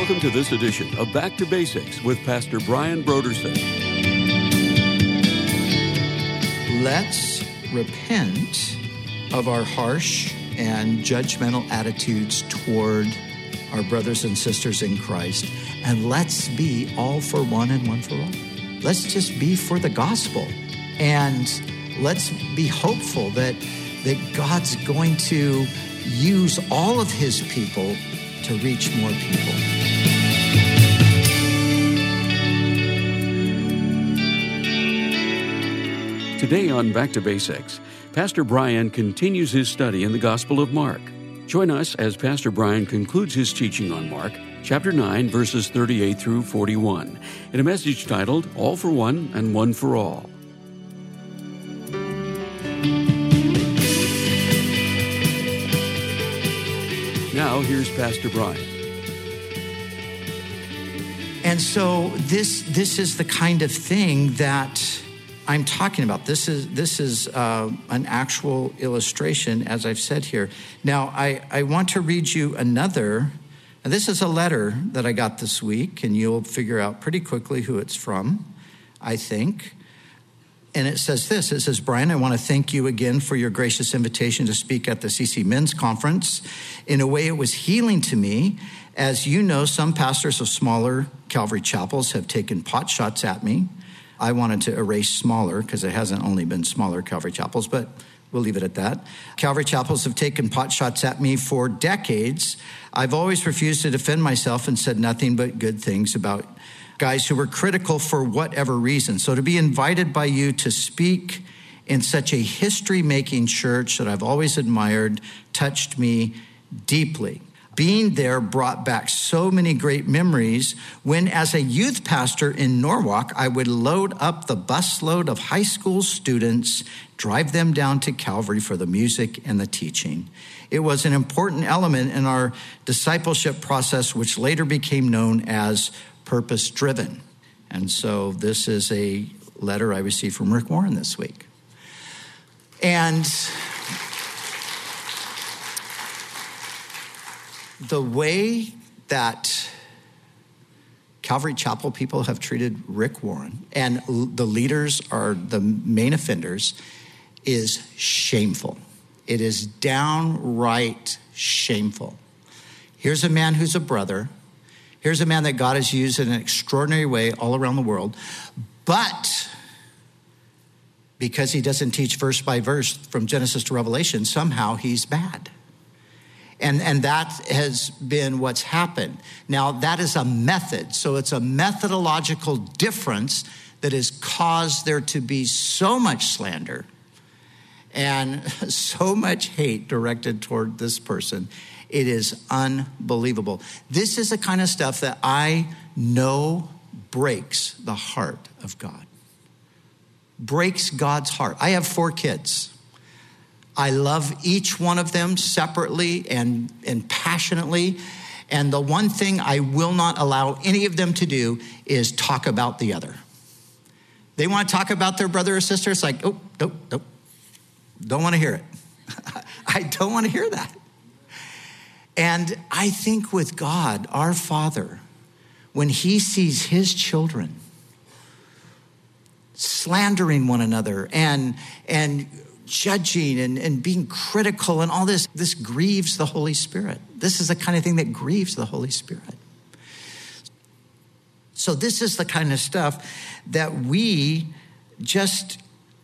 Welcome to this edition of Back to Basics with Pastor Brian Brodersen. Let's repent of our harsh and judgmental attitudes toward our brothers and sisters in Christ, and let's be all for one and one for all. Let's just be for the gospel, and let's be hopeful that God's going to use all of his people to reach more people. Today on Back to Basics, Pastor Brian continues his study in the Gospel of Mark. Join us as Pastor Brian concludes his teaching on Mark, chapter 9, verses 38 through 41, in a message titled, All for One and One for All. Now, here's Pastor Brian. And so this is the kind of thing that I'm talking about. This is an actual illustration, as I've said here. Now, I want to read you another, and this is a letter that I got this week, and you'll figure out pretty quickly who it's from, I think. And it says this, it says, Brian, I want to thank you again for your gracious invitation to speak at the CC Men's Conference. In a way, it was healing to me. As you know, some pastors of smaller Calvary chapels have taken pot shots at me. I wanted to erase smaller because it hasn't only been smaller Calvary chapels, but we'll leave it at that. Calvary chapels have taken pot shots at me for decades. I've always refused to defend myself and said nothing but good things about guys who were critical for whatever reason. So to be invited by you to speak in such a history-making church that I've always admired touched me deeply. Being there brought back so many great memories when, as a youth pastor in Norwalk, I would load up the busload of high school students, drive them down to Calvary for the music and the teaching. It was an important element in our discipleship process, which later became known as purpose-driven. And so this is a letter I received from Rick Warren this week. And the way that Calvary Chapel people have treated Rick Warren, and the leaders are the main offenders, is shameful. It is downright shameful. Here's a man who's a brother. Here's a man that God has used in an extraordinary way all around the world. But because he doesn't teach verse by verse from Genesis to Revelation, somehow he's bad. And that has been what's happened. Now, that is a method. So it's a methodological difference that has caused there to be so much slander and so much hate directed toward this person. It is unbelievable. This is the kind of stuff that I know breaks the heart of God. Breaks God's heart. I have 4 kids. I love each one of them separately and passionately. And the one thing I will not allow any of them to do is talk about the other. They want to talk about their brother or sister. It's like, oh, nope. Don't want to hear it. I don't want to hear that. And I think with God, our Father, when he sees his children slandering one another and judging and being critical and all this grieves the Holy Spirit. This is the kind of thing that grieves the Holy Spirit. So this is the kind of stuff that we just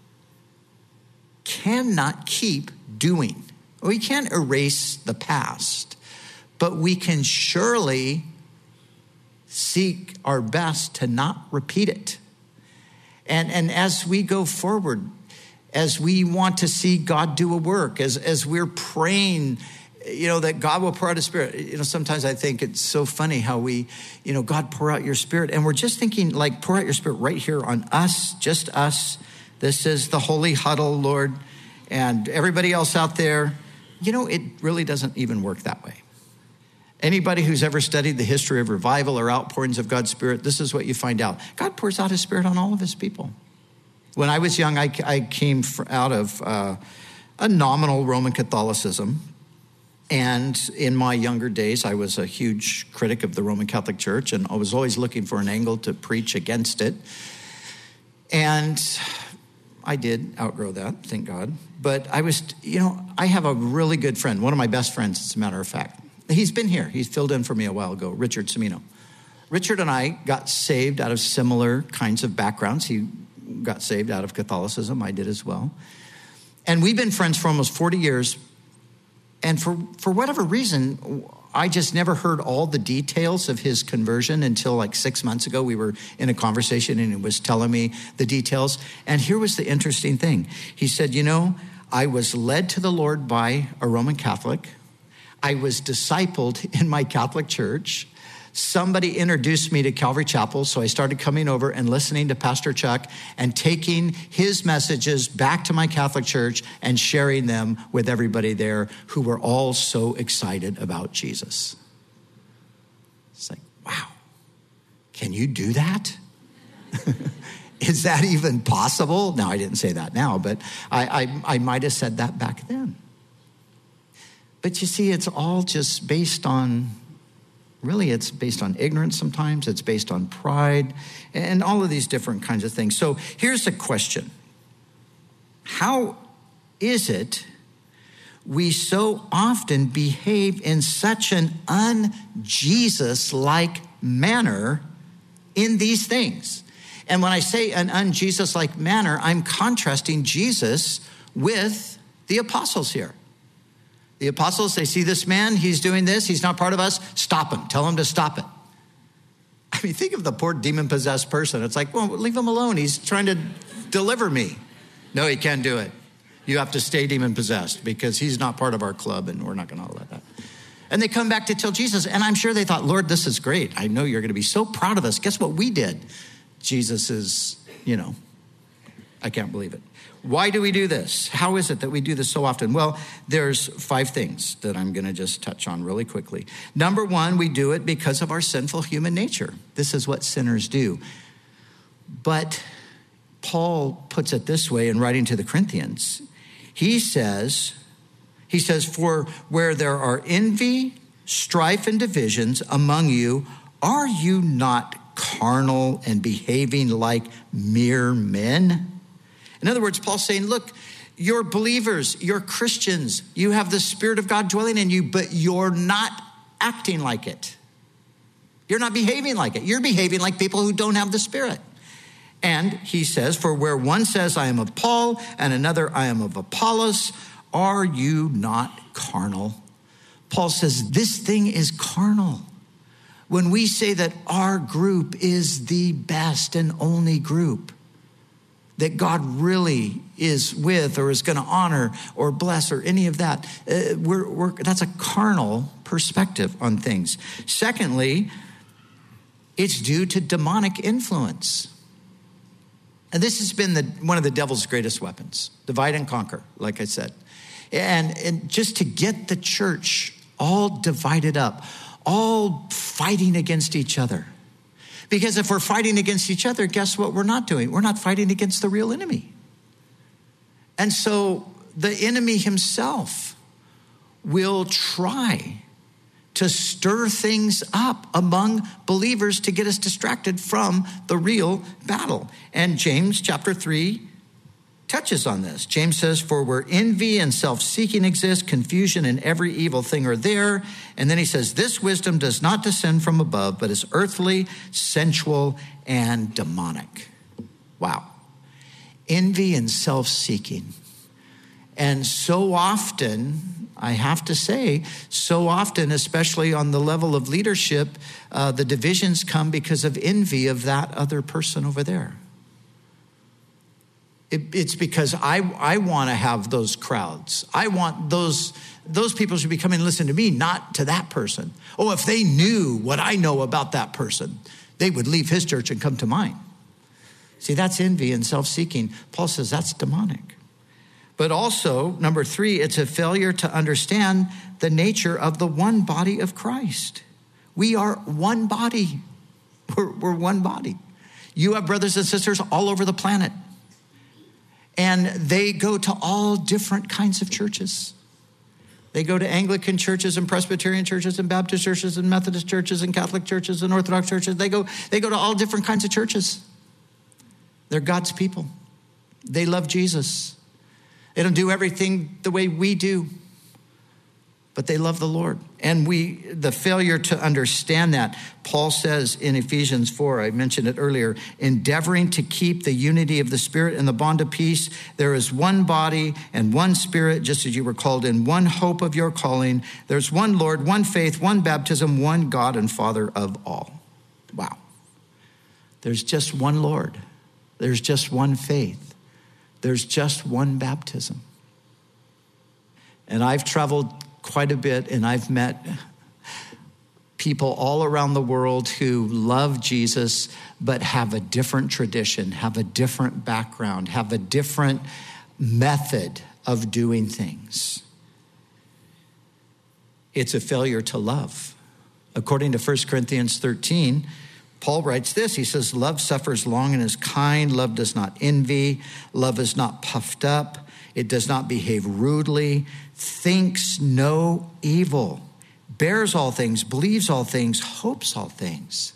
cannot keep doing. We can't erase the past, but we can surely seek our best to not repeat it. And as we go forward, as we want to see God do a work, as we're praying, that God will pour out his Spirit. Sometimes I think it's so funny how we, God, pour out your Spirit. And we're just thinking, like, pour out your Spirit right here on us, just us. This is the holy huddle, Lord. And everybody else out there, it really doesn't even work that way. Anybody who's ever studied the history of revival or outpourings of God's Spirit, this is what you find out. God pours out his Spirit on all of his people. When I was young, I came out of a nominal Roman Catholicism. And in my younger days, I was a huge critic of the Roman Catholic Church, and I was always looking for an angle to preach against it. And I did outgrow that, thank God. But I have a really good friend, one of my best friends, as a matter of fact. He's been here. He's filled in for me a while ago, Richard Cimino. Richard and I got saved out of similar kinds of backgrounds. He got saved out of Catholicism. I did as well. And we've been friends for almost 40 years. And for whatever reason, I just never heard all the details of his conversion until like 6 months ago. We were in a conversation and he was telling me the details. And here was the interesting thing. He said, I was led to the Lord by a Roman Catholic. I was discipled in my Catholic church. Somebody introduced me to Calvary Chapel, so I started coming over and listening to Pastor Chuck and taking his messages back to my Catholic church and sharing them with everybody there who were all so excited about Jesus. It's like, wow, can you do that? Is that even possible? No, I didn't say that now, but I might have said that back then. But you see, it's all just based on, really, it's based on ignorance sometimes. It's based on pride and all of these different kinds of things. So here's the question. How is it we so often behave in such an un-Jesus-like manner in these things? And when I say an un-Jesus-like manner, I'm contrasting Jesus with the apostles here. The apostles, they see this man, he's doing this, he's not part of us, stop him, tell him to stop it. I mean, think of the poor demon-possessed person. It's like, well, leave him alone, he's trying to deliver me. No, he can't do it. You have to stay demon-possessed because he's not part of our club and we're not gonna let that. And they come back to tell Jesus, and I'm sure they thought, Lord, this is great. I know you're gonna be so proud of us. Guess what we did? Jesus is, I can't believe it. Why do we do this? How is it that we do this so often? Well, there's 5 things that I'm going to just touch on really quickly. Number 1, we do it because of our sinful human nature. This is what sinners do. But Paul puts it this way in writing to the Corinthians. He says, for where there are envy, strife, and divisions among you, are you not carnal and behaving like mere men? In other words, Paul's saying, look, you're believers, you're Christians, you have the Spirit of God dwelling in you, but you're not acting like it. You're not behaving like it. You're behaving like people who don't have the Spirit. And he says, for where one says, I am of Paul, and another, I am of Apollos, are you not carnal? Paul says, this thing is carnal. When we say that our group is the best and only group that God really is with or is going to honor or bless or any of that, that's a carnal perspective on things. Secondly, it's due to demonic influence. And this has been one of the devil's greatest weapons, divide and conquer, like I said. And just to get the church all divided up, all fighting against each other. Because if we're fighting against each other, guess what we're not doing? We're not fighting against the real enemy. And so the enemy himself will try to stir things up among believers to get us distracted from the real battle. And James chapter 3 touches on this. James says, for where envy and self-seeking exist, confusion and every evil thing are there. And then he says, this wisdom does not descend from above, but is earthly, sensual, and demonic. Wow. Envy and self-seeking. And so often, I have to say, so often, especially on the level of leadership, the divisions come because of envy of that other person over there. It's because I want to have those crowds. I want those people should be coming and listen to me, not to that person. Oh, if they knew what I know about that person, they would leave his church and come to mine. See, that's envy and self-seeking. Paul says that's demonic. But also, number 3, it's a failure to understand the nature of the one body of Christ. We are one body. We're one body. You have brothers and sisters all over the planet. And they go to all different kinds of churches. They go to Anglican churches and Presbyterian churches and Baptist churches and Methodist churches and Catholic churches and Orthodox churches. They go to all different kinds of churches. They're God's people. They love Jesus. They don't do everything the way we do, but they love the Lord. And the failure to understand that, Paul says in Ephesians 4, I mentioned it earlier, endeavoring to keep the unity of the Spirit and the bond of peace. There is one body and one Spirit, just as you were called in one hope of your calling. There's one Lord, one faith, one baptism, one God and Father of all. Wow. There's just one Lord. There's just one faith. There's just one baptism. And I've traveled quite a bit, and I've met people all around the world who love Jesus, but have a different tradition, have a different background, have a different method of doing things. It's a failure to love. According to 1 Corinthians 13, Paul writes this. He says, love suffers long and is kind. Love does not envy. Love is not puffed up. It does not behave rudely, thinks no evil, bears all things, believes all things, hopes all things.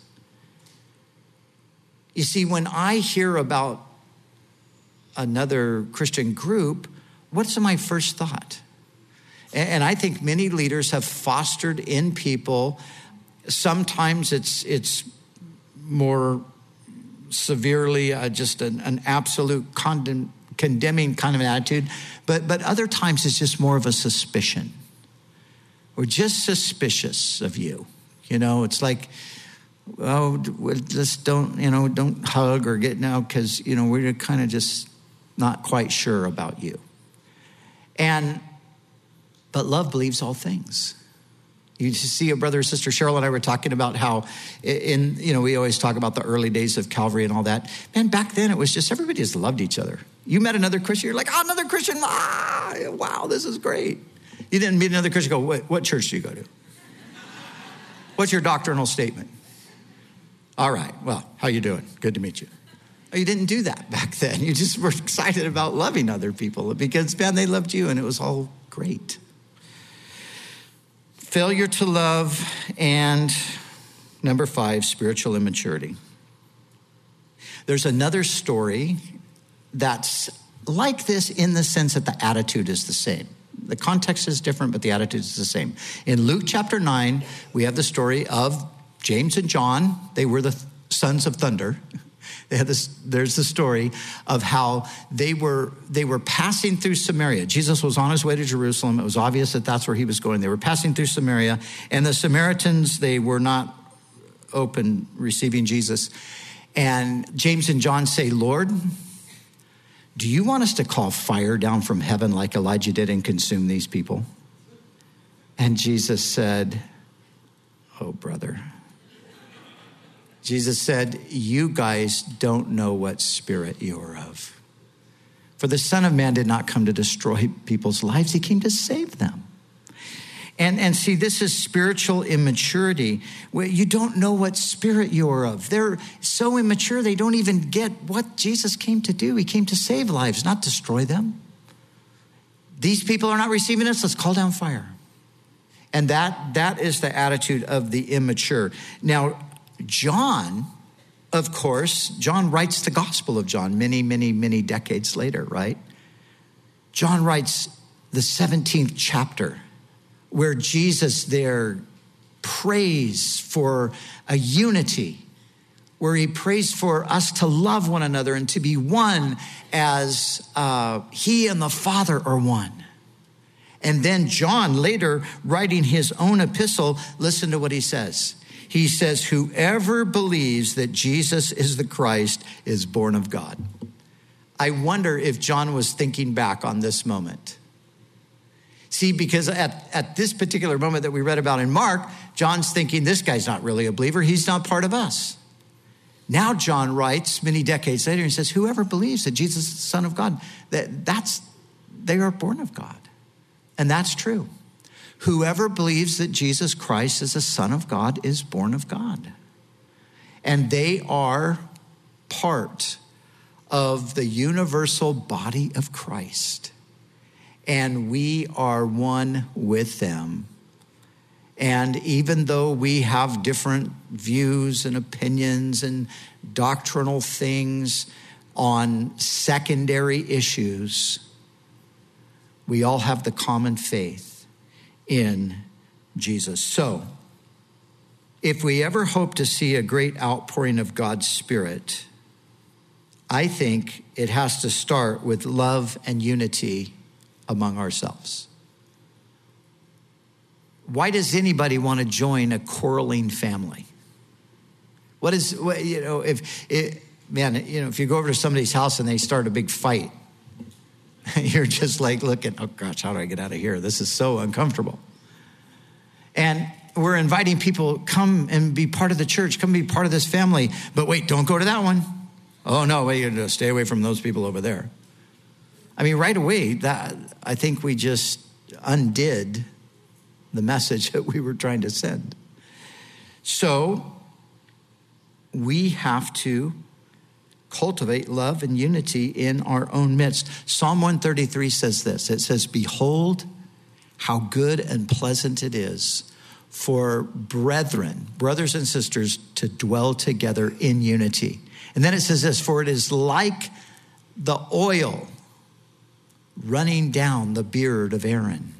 You see, when I hear about another Christian group, what's my first thought? And I think many leaders have fostered in people, sometimes it's more severely just an absolute condemning kind of an attitude, but other times it's just more of a suspicion. We're just suspicious of you. It's like, oh, just don't hug or get now because, we're kind of just not quite sure about you. But love believes all things. You see, a brother or sister Cheryl and I were talking about how we always talk about the early days of Calvary and all that. Man, back then it was just everybody just loved each other. You met another Christian, you're like, another Christian, wow, this is great. You didn't meet another Christian, go, what church do you go to? What's your doctrinal statement? All right, well, how you doing? Good to meet you. Oh, you didn't do that back then. You just were excited about loving other people because, man, they loved you and it was all great. Failure to love, and number 5, spiritual immaturity. There's another story that's like this in the sense that the attitude is the same. The context is different, but the attitude is the same. In Luke chapter 9, we have the story of James and John. They were the sons of thunder. There's the story of how they were passing through Samaria. Jesus was on his way to Jerusalem. It was obvious that that's where he was going. They were passing through Samaria, and the Samaritans, they were not open receiving Jesus. And James and John say, Lord, do you want us to call fire down from heaven like Elijah did and consume these people? And Jesus said, oh, brother. Jesus said, you guys don't know what spirit you're of. For the Son of Man did not come to destroy people's lives. He came to save them. And see, this is spiritual immaturity. You don't know what spirit you're of. They're so immature, they don't even get what Jesus came to do. He came to save lives, not destroy them. These people are not receiving us. Let's call down fire. And that is the attitude of the immature. Now, John, of course, John writes the Gospel of John many, many, many decades later, right? John writes the 17th chapter where Jesus there prays for a unity, where he prays for us to love one another and to be one as he and the Father are one. And then John later writing his own epistle, listen to what he says. He says, whoever believes that Jesus is the Christ is born of God. I wonder if John was thinking back on this moment. See, because at this particular moment that we read about in Mark, John's thinking, this guy's not really a believer. He's not part of us. Now John writes many decades later and says, whoever believes that Jesus is the Son of God, they are born of God. And that's true. Whoever believes that Jesus Christ is the Son of God is born of God. And they are part of the universal body of Christ. and we are one with them. And even though we have different views and opinions and doctrinal things on secondary issues, we all have the common faith in Jesus. So, if we ever hope to see a great outpouring of God's Spirit, I think it has to start with love and unity among ourselves. Why does anybody want to join a quarreling family? If you go over to somebody's house and they start a big fight, you're just like looking, oh gosh, how do I get out of here? This is so uncomfortable. And we're inviting people, come and be part of the church, come be part of this family. But wait, don't go to that one. Oh no, wait, you stay away from those people over there. I mean, right away, that I think we just undid the message that we were trying to send. So we have to cultivate love and unity in our own midst. Psalm 133 says this. It says, behold, how good and pleasant it is for brothers and sisters, to dwell together in unity. And then it says this, for it is like the oil running down the beard of Aaron.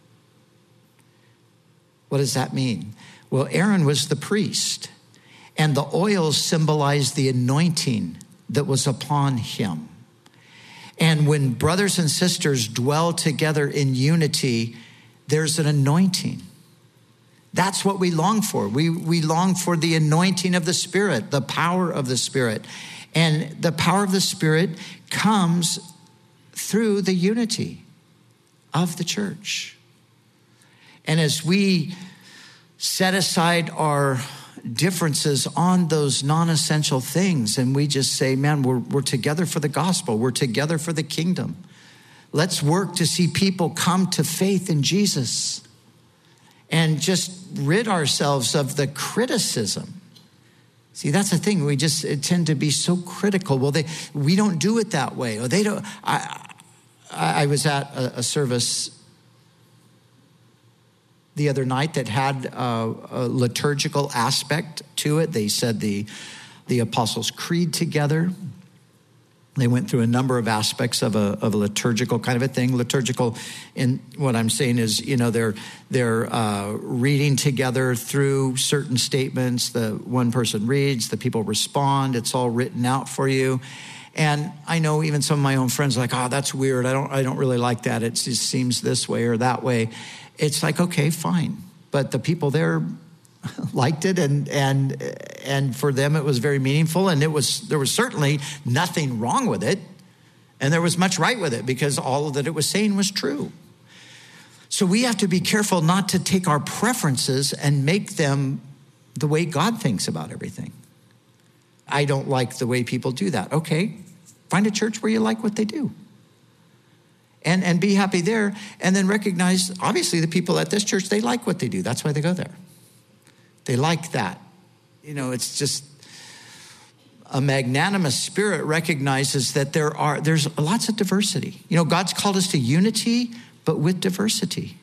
What does that mean? Well, Aaron was the priest, and the oil symbolized the anointing that was upon him. And when brothers and sisters dwell together in unity, there's an anointing. That's what we long for. We long for the anointing of the Spirit, the power of the Spirit. And the power of the Spirit comes through the unity of the church. And as we set aside our differences on those non-essential things, and we just say, man, we're together for the gospel. We're together for the kingdom. Let's work to see people come to faith in Jesus and just rid ourselves of the criticism. See, that's the thing. We just tend to be so critical. Well, we don't do it that way. Or they don't. I was at a service the other night that had a liturgical aspect to it. They said the Apostles' Creed together. They went through a number of aspects of a liturgical kind of a thing. Liturgical, in what I'm saying is, they're reading together through certain statements. The one person reads, the people respond. It's all written out for you. And I know even some of my own friends are like, oh, that's weird. I don't really like that. It just seems this way or that way. It's like, okay, fine. But the people there liked it, and for them it was very meaningful, and there was certainly nothing wrong with it, and there was much right with it, because all that it was saying was true. So we have to be careful not to take our preferences and make them the way God thinks about everything. I don't like the way people do that. Okay, find a church where you like what they do. And be happy there, and then recognize, obviously, the people at this church, they like what they do. That's why they go there. They like that. It's just a magnanimous spirit recognizes that there's lots of diversity. God's called us to unity, but with diversity.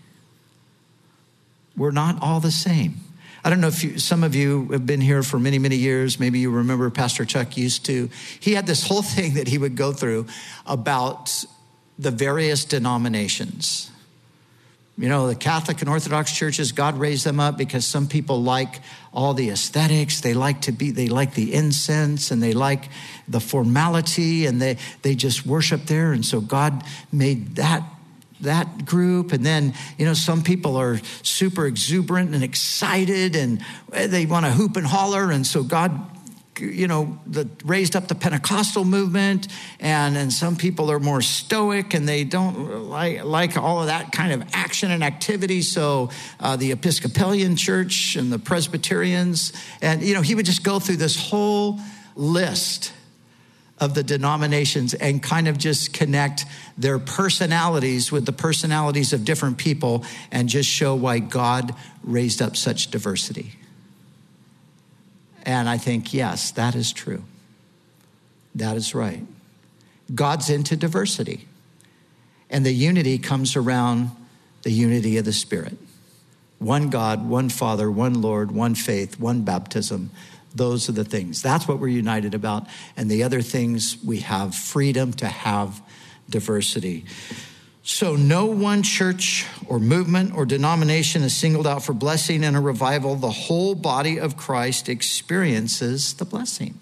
We're not all the same. I don't know if some of you have been here for many, many years. Maybe you remember Pastor Chuck he had this whole thing that he would go through about the various denominations. The Catholic and Orthodox churches, God raised them up because some people like all the aesthetics. They like the incense, and they like the formality, and they just worship there. And so God made that group. And then, some people are super exuberant and excited, and they want to hoop and holler. And so God raised up the Pentecostal movement, and some people are more stoic, and they don't like all of that kind of action and activity. So the Episcopalian church and the Presbyterians, and he would just go through this whole list of the denominations and kind of just connect their personalities with the personalities of different people and just show why God raised up such diversity. And I think, yes, that is true. That is right. God's into diversity. And the unity comes around the unity of the Spirit. One God, one Father, one Lord, one faith, one baptism. Those are the things. That's what we're united about. And the other things, we have freedom to have diversity. So no one church or movement or denomination is singled out for blessing in a revival. The whole body of Christ experiences the blessing.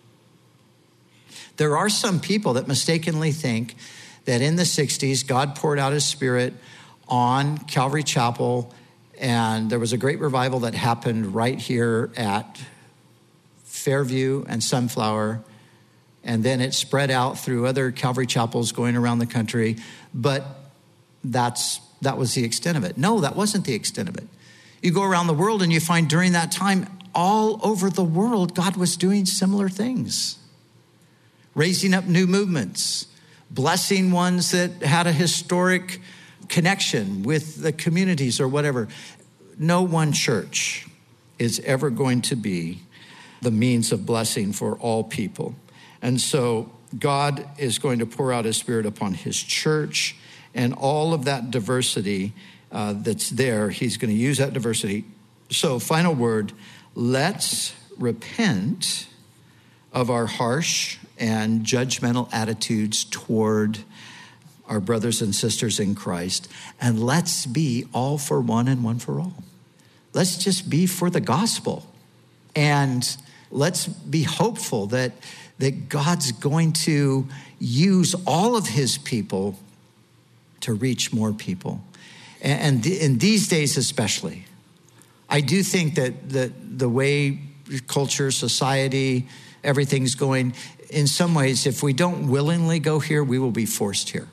There are some people that mistakenly think that in the 60s, God poured out his Spirit on Calvary Chapel, and there was a great revival that happened right here at Fairview and Sunflower, and then it spread out through other Calvary chapels going around the country, but that was the extent of it. No, that wasn't the extent of it. You go around the world and you find during that time, all over the world, God was doing similar things. Raising up new movements, blessing ones that had a historic connection with the communities or whatever. No one church is ever going to be the means of blessing for all people. And so God is going to pour out his Spirit upon his church, and all of that diversity that's there, he's going to use that diversity. So final word, let's repent of our harsh and judgmental attitudes toward our brothers and sisters in Christ, and let's be all for one and one for all. Let's just be for the gospel, and let's be hopeful that God's going to use all of his people to reach more people. And in these days especially, I do think that the way culture, society, everything's going, in some ways, if we don't willingly go here, we will be forced here.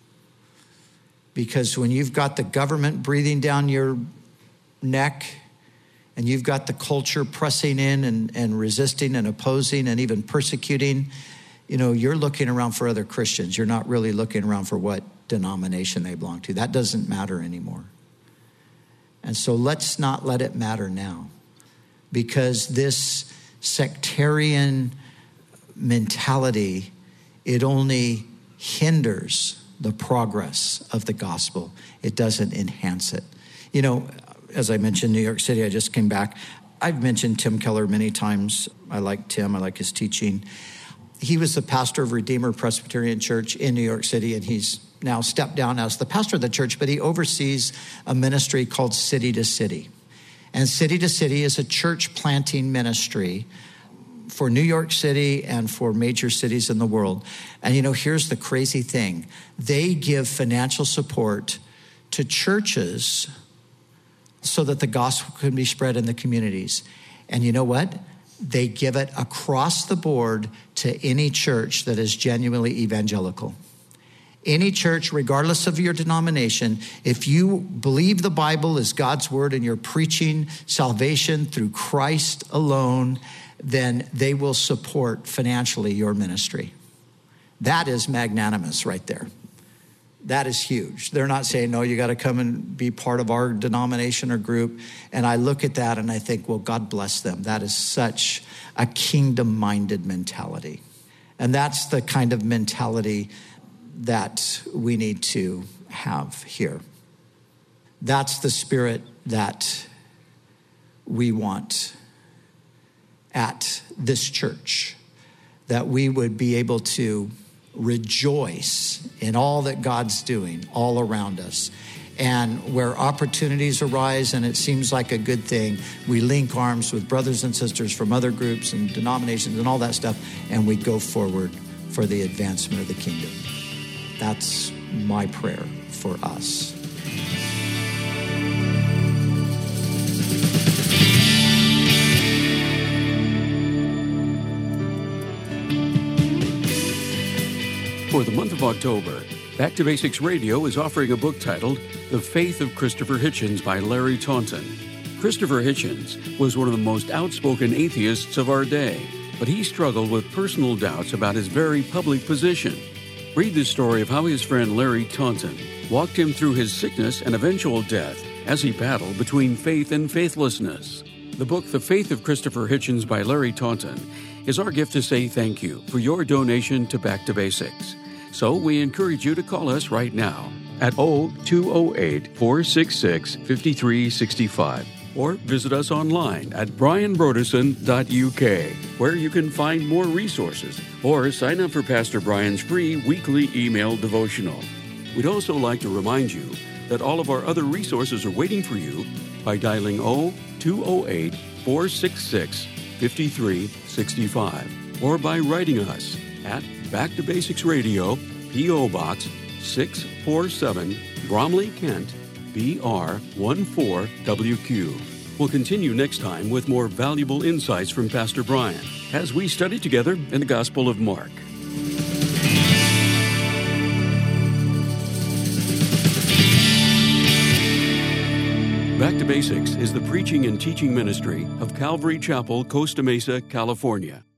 Because when you've got the government breathing down your neck, and you've got the culture pressing in and resisting and opposing and even persecuting, you're looking around for other Christians. You're not really looking around for what denomination they belong to. That doesn't matter anymore. And so let's not let it matter now, because this sectarian mentality, it only hinders the progress of the gospel. It doesn't enhance it. As I mentioned, New York City, I just came back. I've mentioned Tim Keller many times. I like Tim. I like his teaching. He was the pastor of Redeemer Presbyterian Church in New York City, and he's now stepped down as the pastor of the church, but he oversees a ministry called City to City. And City to City is a church planting ministry for New York City and for major cities in the world. And here's the crazy thing. They give financial support to churches so that the gospel can be spread in the communities. And you know what? They give it across the board to any church that is genuinely evangelical. Any church, regardless of your denomination, if you believe the Bible is God's word and you're preaching salvation through Christ alone, then they will support financially your ministry. That is magnanimous right there. That is huge. They're not saying, no, you got to come and be part of our denomination or group. And I look at that and I think, well, God bless them. That is such a kingdom-minded mentality. And that's the kind of mentality that we need to have here. That's the spirit that we want at this church, that we would be able to rejoice in all that God's doing all around us. And where opportunities arise and it seems like a good thing, we link arms with brothers and sisters from other groups and denominations and all that stuff, and we go forward for the advancement of the kingdom. That's my prayer for us. For the month of October, Back to Basics Radio is offering a book titled The Faith of Christopher Hitchens by Larry Taunton. Christopher Hitchens was one of the most outspoken atheists of our day, but he struggled with personal doubts about his very public position. Read the story of how his friend Larry Taunton walked him through his sickness and eventual death as he battled between faith and faithlessness. The book, The Faith of Christopher Hitchens by Larry Taunton, is our gift to say thank you for your donation to Back to Basics. So we encourage you to call us right now at 0208-466-5365 or visit us online at brianbrodesson.uk, where you can find more resources or sign up for Pastor Brian's free weekly email devotional. We'd also like to remind you that all of our other resources are waiting for you by dialing 0208-466-5365 or by writing us at Back to Basics Radio, P.O. Box 647, Bromley, Kent, BR 14WQ. We'll continue next time with more valuable insights from Pastor Brian as we study together in the Gospel of Mark. Back to Basics is the preaching and teaching ministry of Calvary Chapel, Costa Mesa, California.